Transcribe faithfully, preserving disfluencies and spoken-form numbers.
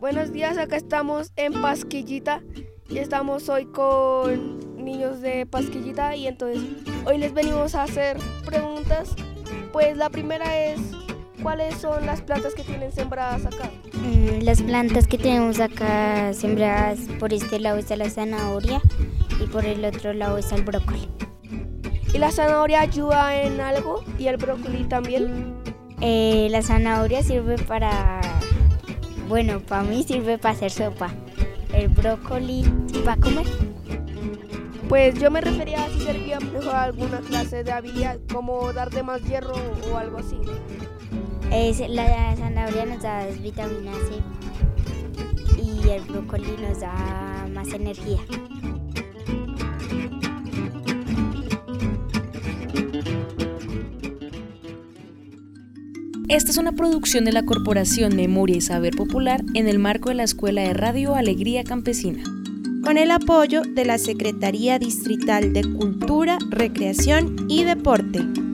Buenos días, acá estamos en Pasquillita y estamos hoy con niños de Pasquillita y entonces hoy les venimos a hacer preguntas. Pues la primera es, ¿cuáles son las plantas que tienen sembradas acá? Mm, las plantas que tenemos acá sembradas, por este lado está la zanahoria y por el otro lado está el brócoli. ¿Y la zanahoria ayuda en algo y el brócoli también? Eh, la zanahoria sirve para, bueno, para mí sirve para hacer sopa. El brócoli para comer. Pues yo me refería a si servía mejor alguna clase de habilidad, como darte más hierro o algo así. Es, la zanahoria nos da vitamina C y el brócoli nos da más energía. Esta es una producción de la Corporación Memoria y Saber Popular en el marco de la Escuela de Radio Alegría Campesina, con el apoyo de la Secretaría Distrital de Cultura, Recreación y Deporte.